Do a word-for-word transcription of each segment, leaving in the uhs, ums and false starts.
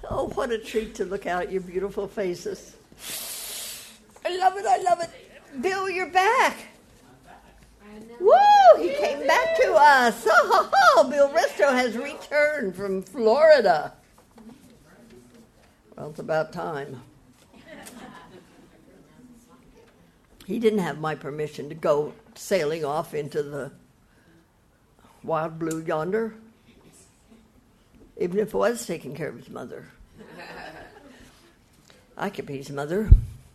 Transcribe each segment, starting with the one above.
Oh, what a treat to look out at your beautiful faces. I love it, I love it. Bill, you're back. Woo! He came back to us. Oh, oh, Bill Resto has returned from Florida. Well, it's about time. He didn't have my permission to go sailing off into the wild blue yonder, even if I was taking care of his mother. I could be his mother.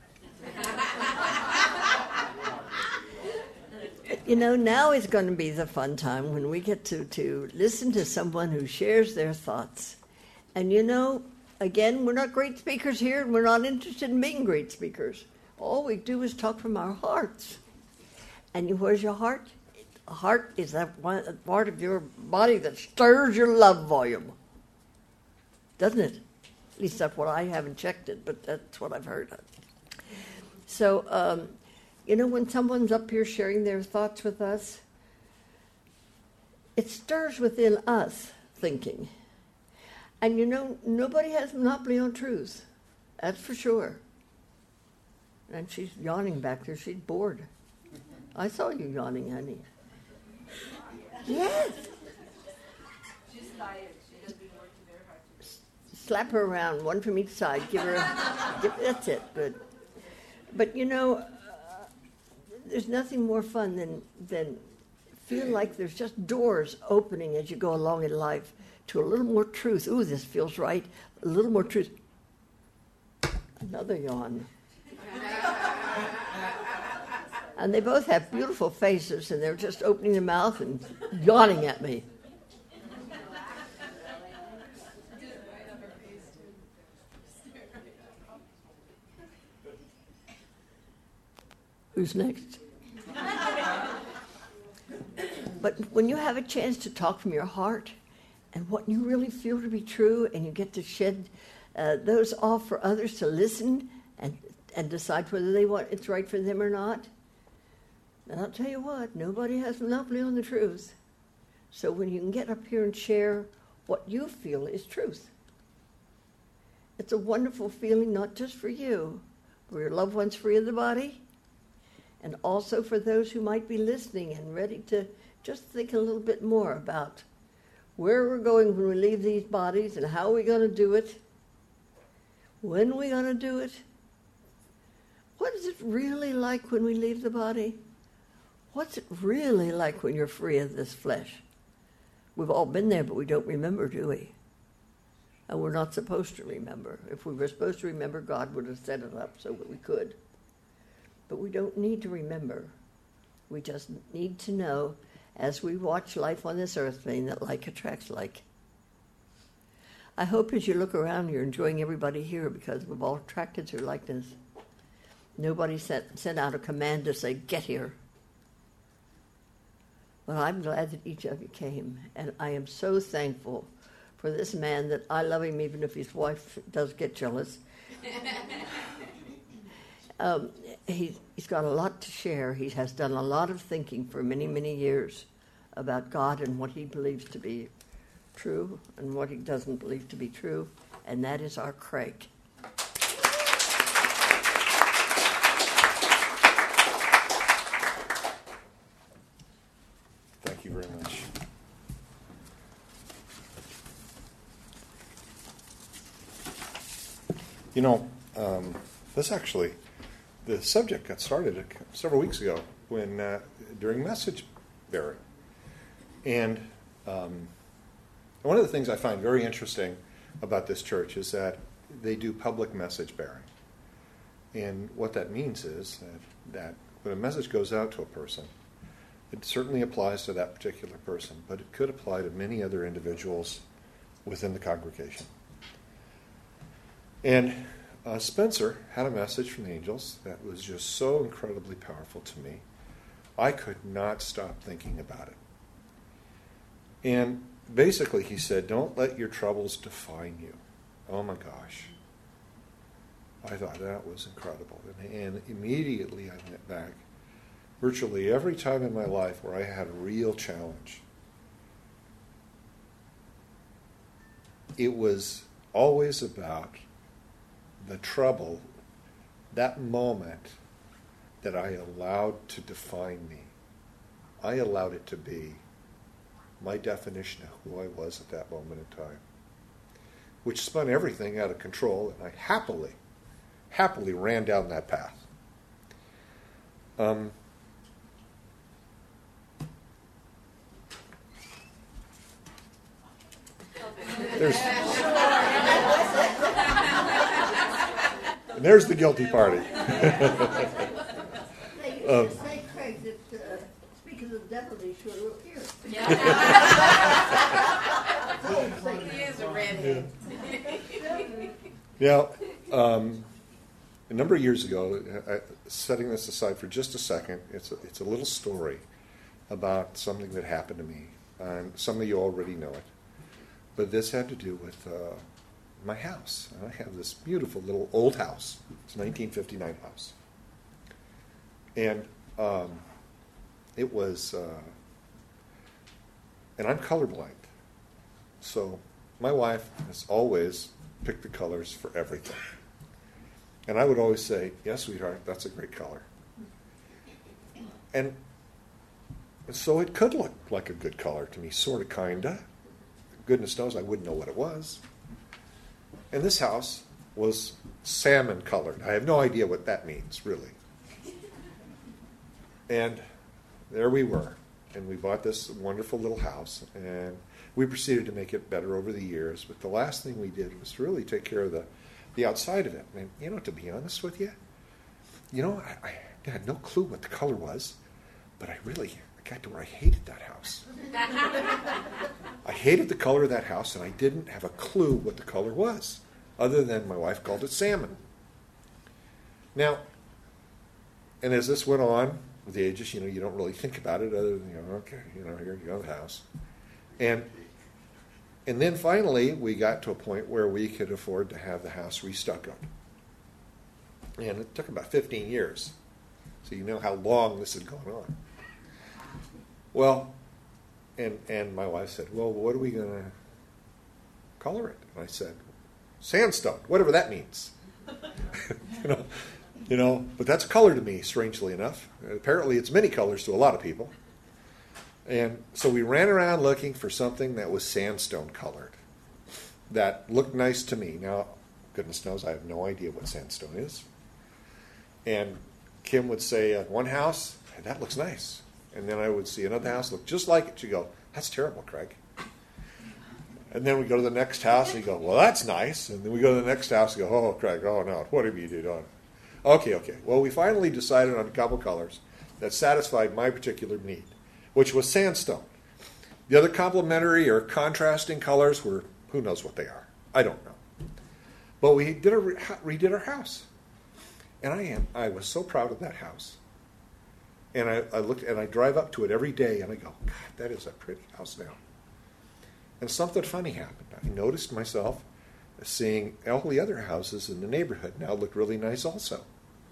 You know, now is going to be the fun time when we get to, to listen to someone who shares their thoughts. And you know, again, we're not great speakers here, and we're not interested in being great speakers. All we do is talk from our hearts. And you, where's your heart? A heart is that one part of your body that stirs your love volume. Doesn't it? At least that's what I haven't checked it, but that's what I've heard. So, um, you know, when someone's up here sharing their thoughts with us, it stirs within us thinking. And you know, nobody has monopoly on truth. That's for sure. And she's yawning back there. She's bored. I saw you yawning, honey. Yes. She's tired. She has been working very hard. Slap her around, one from each side. Give her a, give, that's it, good. But you know, uh, there's nothing more fun than, than feel like there's just doors opening as you go along in life to a little more truth. Ooh, this feels right. A little more truth. Another yawn. And they both have beautiful faces, and they're just opening their mouth and yawning at me. Who's next? But when you have a chance to talk from your heart and what you really feel to be true, and you get to shed uh, those off for others to listen and, and decide whether they want it's right for them or not, and I'll tell you what, nobody has monopoly on the truth. So when you can get up here and share what you feel is truth, it's a wonderful feeling, not just for you, for your loved ones free of the body, and also for those who might be listening and ready to just think a little bit more about where we're going when we leave these bodies and how we're going to do it, when we're going to do it. What is it really like when we leave the body? What's it really like when you're free of this flesh? We've all been there, but we don't remember, do we? And we're not supposed to remember. If we were supposed to remember, God would have set it up so that we could. But we don't need to remember. We just need to know, as we watch life on this earth plane, that like attracts like. I hope as you look around, you're enjoying everybody here, because we've all attracted through likeness. Nobody sent, sent out a command to say, get here. But I'm glad that each of you came, and I am so thankful for this man that I love him even if his wife does get jealous. um, he, he's got a lot to share. He has done a lot of thinking for many, many years about God and what he believes to be true and what he doesn't believe to be true, and that is our Craig. Thank you very much. You know, um, this actually, the subject got started several weeks ago when uh, during message bearing. And um, one of the things I find very interesting about this church is that they do public message bearing. And what that means is that, that when a message goes out to a person, it certainly applies to that particular person, but it could apply to many other individuals within the congregation. And uh, Spencer had a message from the angels that was just so incredibly powerful to me. I could not stop thinking about it. And basically he said, don't let your troubles define you. Oh my gosh. I thought that was incredible. And, and immediately I went back. Virtually every time in my life where I had a real challenge, it was always about the trouble, that moment that I allowed to define me. I allowed it to be my definition of who I was at that moment in time, which spun everything out of control, and I happily, happily ran down that path. Um, there's, and there's the guilty party. Hey, you Um, should say, Craig, that uh, speaking of the devil, he sure will appear. He is a redhead. Now, um, a number of years ago, I, setting this aside for just a second, it's a, it's a little story about something that happened to me. And some of you already know it. But this had to do with uh, my house. And I have this beautiful little old house. It's a nineteen fifty-nine house. And um, it was, uh, and I'm colorblind. So my wife has always picked the colors for everything. And I would always say, yes, sweetheart, that's a great color. And so it could look like a good color to me, sort of, kind of. Goodness knows I wouldn't know what it was. And this house was salmon colored. I have no idea what that means, really. And there we were. And we bought this wonderful little house. And we proceeded to make it better over the years. But the last thing we did was to really take care of the, the outside of it. And, you know, to be honest with you, you know, I, I had no clue what the color was. But I really I got to where I hated that house. I hated the color of that house, and I didn't have a clue what the color was, other than my wife called it salmon. Now, and as this went on with the ages, you know, you don't really think about it other than, you know, okay, you know, here you go, the house. And and then finally, we got to a point where we could afford to have the house restuccoed. And it took about fifteen years. So you know how long this had gone on. Well, and and my wife said, well, what are we going to color it? And I said, sandstone, whatever that means. you know, you know, but that's color to me, strangely enough. Apparently it's many colors to a lot of people. And so we ran around looking for something that was sandstone colored, that looked nice to me. Now, goodness knows, I have no idea what sandstone is. And Kim would say at one house, hey, that looks nice. And then I would see another house look just like it. She'd go, that's terrible, Craig. And then we go to the next house and you go, well, that's nice. And then we go to the next house and go, oh, Craig, oh, no, what have you done? Okay, okay. Well, we finally decided on a couple colors that satisfied my particular need, which was sandstone. The other complementary or contrasting colors were, who knows what they are. I don't know. But we did a re- redid our house. And I am, I was so proud of that house. And I, I looked, and I drive up to it every day, and I go, God, that is a pretty house now. And something funny happened. I noticed myself seeing all the other houses in the neighborhood now looked really nice also.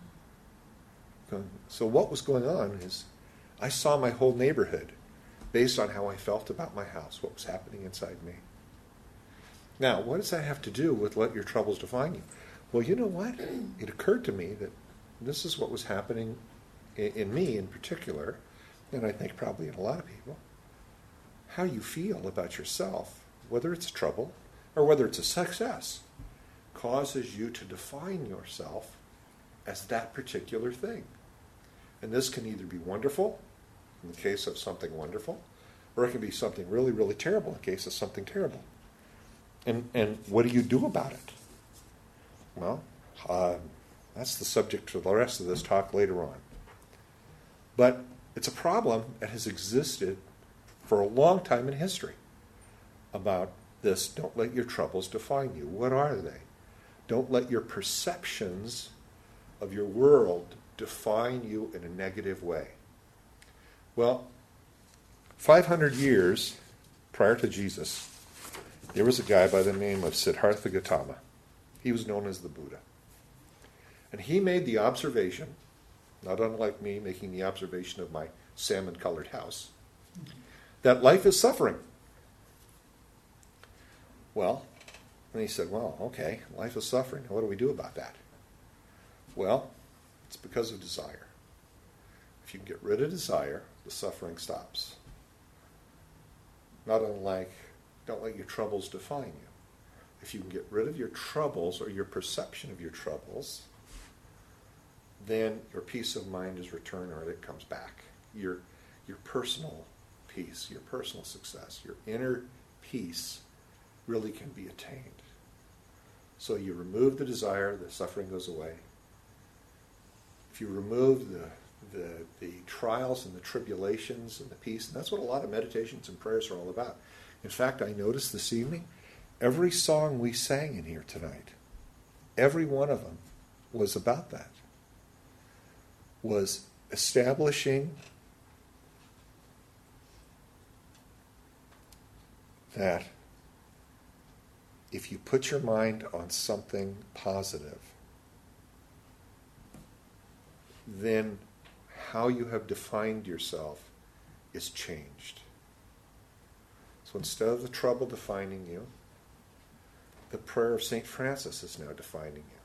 So what was going on is I saw my whole neighborhood based on how I felt about my house, what was happening inside me. Now, what does that have to do with let your troubles define you? Well, you know what? It occurred to me that this is what was happening in, in me in particular, and I think probably in a lot of people. How you feel about yourself, whether it's trouble or whether it's a success, causes you to define yourself as that particular thing. And this can either be wonderful, in the case of something wonderful, or it can be something really, really terrible in the case of something terrible. And and what do you do about it? Well, uh, that's the subject for the rest of this talk later on. But it's a problem that has existed for a long time in history about this, don't let your troubles define you. What are they? Don't let your perceptions of your world define you in a negative way. Well, five hundred years prior to Jesus, there was a guy by the name of Siddhartha Gautama. He was known as the Buddha. And he made the observation, not unlike me making the observation of my salmon-colored house, that life is suffering. Well, And he said, well, okay, life is suffering. What do we do about that? Well, it's because of desire. If you can get rid of desire, the suffering stops. Not unlike, don't let your troubles define you. If you can get rid of your troubles or your perception of your troubles, then your peace of mind is returned, or it comes back. Your, your personal peace, your personal success, your inner peace really can be attained. So you remove the desire, the suffering goes away. If you remove the, the, the trials and the tribulations and the peace, and that's what a lot of meditations and prayers are all about. In fact, I noticed this evening, every song we sang in here tonight, every one of them was about that. Was establishing that if you put your mind on something positive, then how you have defined yourself is changed. So instead of the trouble defining you, the prayer of Saint Francis is now defining you.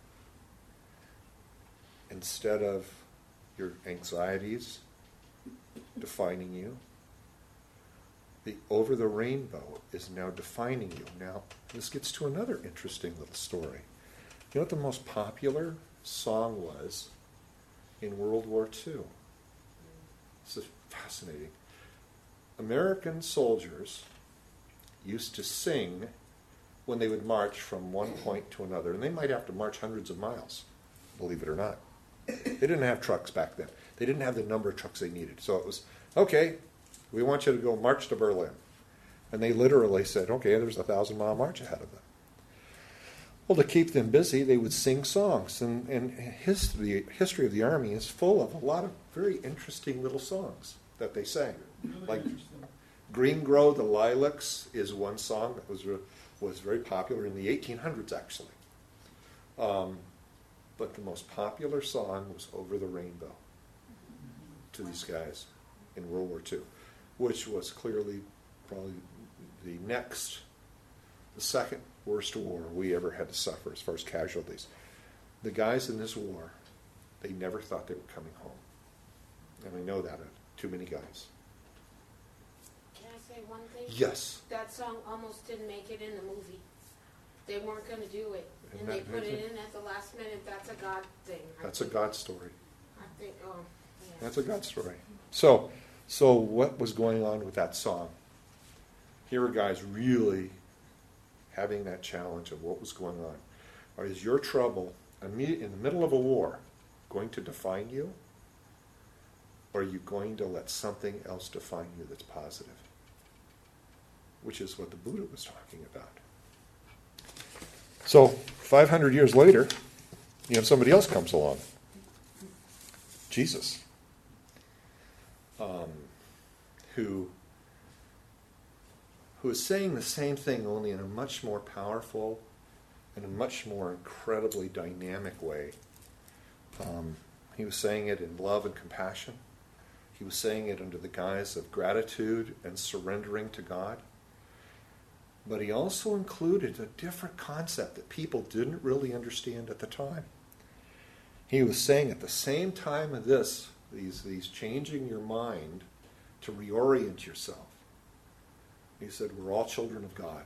Instead of your anxieties defining you, the over the rainbow is now defining you. Now, this gets to another interesting little story. You know what the most popular song was in World War Two? This is fascinating. American soldiers used to sing when they would march from one point to another, and they might have to march hundreds of miles, believe it or not. They didn't have trucks back then. They didn't have the number of trucks they needed. So it was, okay, we want you to go march to Berlin. And they literally said, okay, there's a thousand mile march ahead of them. Well, to keep them busy, they would sing songs. And, and his, the history of the Army is full of a lot of very interesting little songs that they sang. Really like interesting. Green Grow the Lilacs is one song that was, was very popular in the eighteen hundreds, actually. Um, but the most popular song was Over the Rainbow to these guys in World War Two, which was clearly probably the next, the second worst war we ever had to suffer as far as casualties. The guys in this war, they never thought they were coming home. And we know that of too many guys. Can I say one thing? Yes. That song almost didn't make it in the movie. They weren't going to do it. And And they that- put it in at the last minute. That's a God thing. I That's a think. God story. I think, oh, yeah. That's a God story. So, so what was going on with that song? Here were guys really having that challenge of what was going on. Or is your trouble in the middle of a war going to define you? Or are you going to let something else define you that's positive? Which is what the Buddha was talking about. So, five hundred years later, you have somebody else comes along. Jesus. Um, who, who is saying the same thing, only in a much more powerful and a much more incredibly dynamic way. Um, he was saying it in love and compassion. He was saying it under the guise of gratitude and surrendering to God. But he also included a different concept that people didn't really understand at the time. He was saying at the same time of this, these, these changing your mind to reorient yourself. He said, we're all children of God.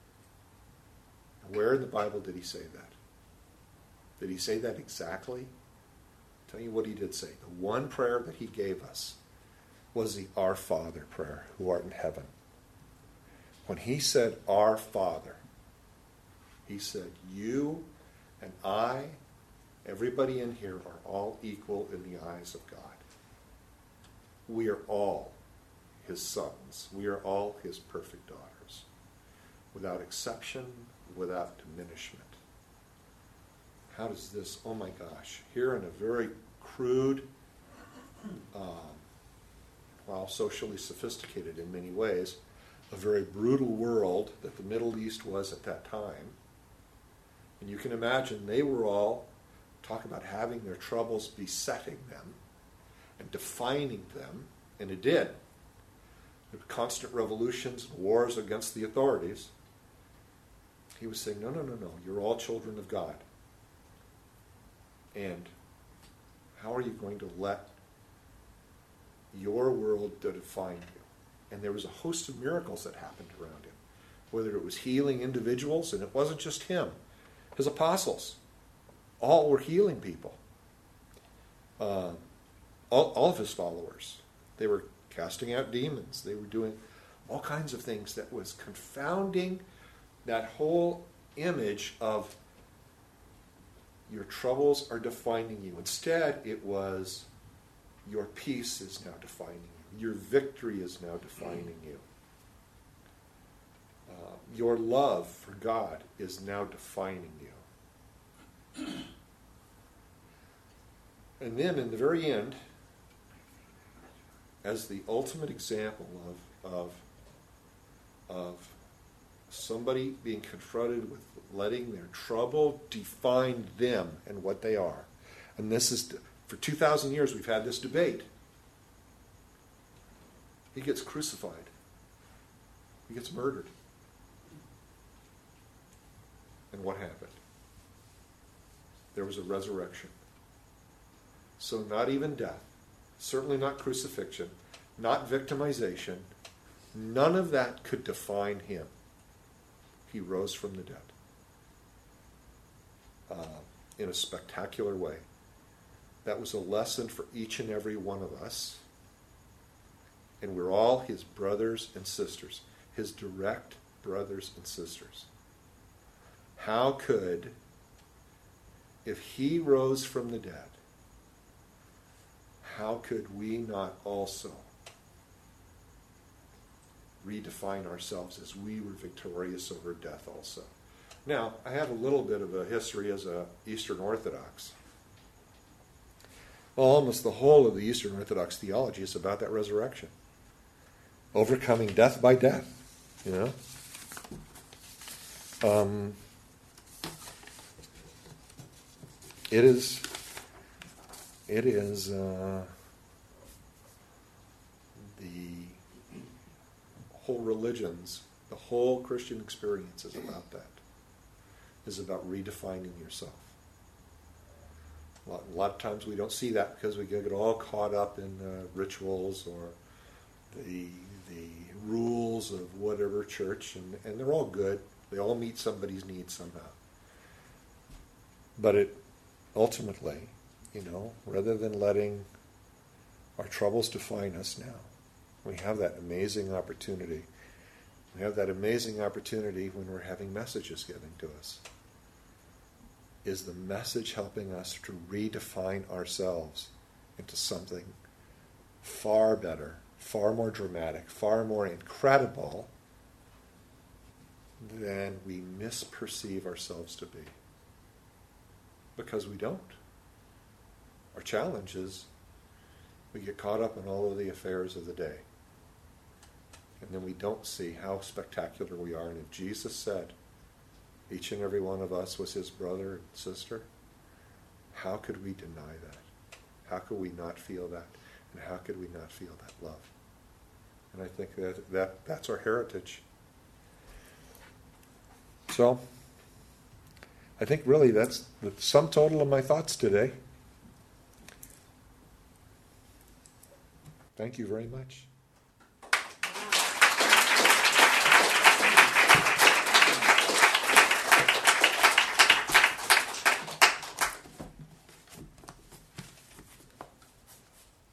Where in the Bible did he say that? Did he say that exactly? I'll tell you what he did say. The one prayer that he gave us was the Our Father prayer, who art in heaven. When he said, Our Father, he said, you and I, everybody in here are all equal in the eyes of God. We are all his sons. We are all his perfect daughters, without exception, without diminishment. How does this, oh my gosh, here in a very crude, um, while socially sophisticated in many ways, a very brutal world that the Middle East was at that time. And you can imagine they were all, talk about having their troubles besetting them and defining them, and it did. There were constant revolutions and wars against the authorities. he was saying, no, no, no, no, you're all children of God. And how are you going to let your world define you? And there was a host of miracles that happened around him, whether it was healing individuals, and it wasn't just him. His apostles, all were healing people. Uh, all, all of his followers, they were casting out demons. They were doing all kinds of things that was confounding that whole image of your troubles are defining you. Instead, it was your peace is now defining you. Your victory is now defining you. Uh, your love for God is now defining you. And then in the very end, as the ultimate example of, of, of somebody being confronted with letting their trouble define them and what they are. And this is, for two thousand years we've had this debate. He gets crucified. He gets murdered. And what happened? There was a resurrection. So not even death, certainly not crucifixion, not victimization, none of that could define him. He rose from the dead uh, in a spectacular way. That was a lesson for each and every one of us. And we're all his brothers and sisters, his direct brothers and sisters. How could, if he rose from the dead, how could we not also redefine ourselves as we were victorious over death also? Now, I have a little bit of a history as a Eastern Orthodox. Well, almost the whole of the Eastern Orthodox theology is about that resurrection. Overcoming death by death, you know. Um, it is, it is uh, the whole religions, the whole Christian experience is about that. Is about redefining yourself. A lot, a lot of times we don't see that because we get all caught up in uh, rituals or the the rules of whatever church, and, and they're all good. They all meet somebody's needs somehow. But it ultimately, you know, rather than letting our troubles define us now, we have that amazing opportunity. We have that amazing opportunity when we're having messages given to us. Is the message helping us to redefine ourselves into something far better, far more dramatic, far more incredible than we misperceive ourselves to be? Because we don't. Our challenge is we get caught up in all of the affairs of the day. And then we don't see how spectacular we are. And if Jesus said each and every one of us was his brother and sister, how could we deny that? How could we not feel that? And how could we not feel that love? And I think that, that that's our heritage. So, I think really that's the sum total of my thoughts today. Thank you very much.